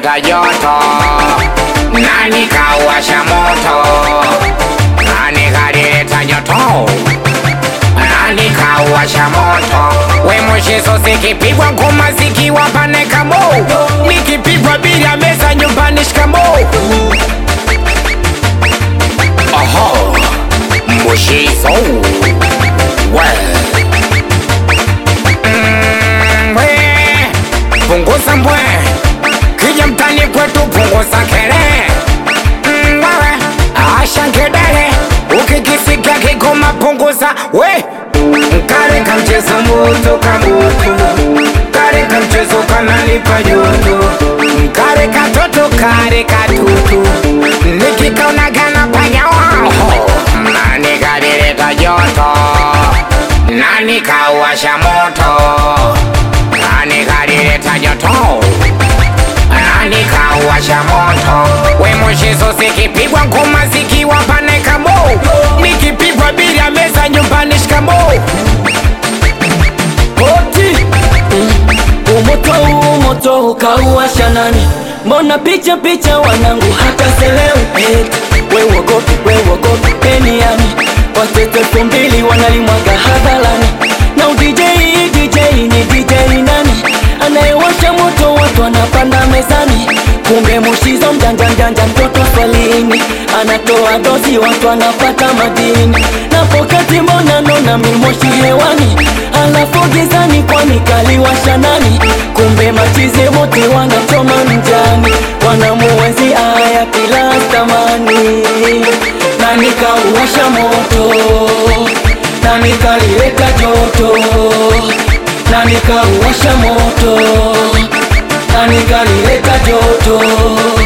kalileta joto? Nani kauwasha moto? Nani kalileta joto? Nani kauwasha moto? We Mushizo zikipigwa ngoma zikiwa pane kamo, nikipigwa bila meza nyumbani shikamo. Oho, Mushizo we punguza mbwe, kija mtani kwetu punguza kere. Wewe asha ngedere, ukikisikia kigoma punguza we. Kare kamchezo moto kamoto, kare kamchezo kanalipa joto, kare katoto kare katutu, nikikauna gana panya wao. Nani kalileta joto? Nani kauwasha moto? Nani kalileta joto? Nani kauwasha moto? We Mushizo zikipigwa ngoma zikiwa pane kamo, nikipigwa bila meza nyumbani shikamo. Umoto kauwasha nani? Mbona picha wanangu hata seleu. We wogopi peni yani, watoto 2000 wanalimwaga hadharani. Na DJ ni DJ nani? Anayewasha moto watu wanapanda mezani. Kumbe Mushizo mjanja mtoto swalini, anatoa dozi watu wanapata madini. Na pokati mbona nona mimoshi hewani, alafu gizani kwani kaliwasha nani? Kumbe machize wote wanachoma mjani, wanamuwezi aya kila stamani. Nani kauwasha moto? Nani kalileta joto? Nani kauwasha moto? Nani kalileta joto?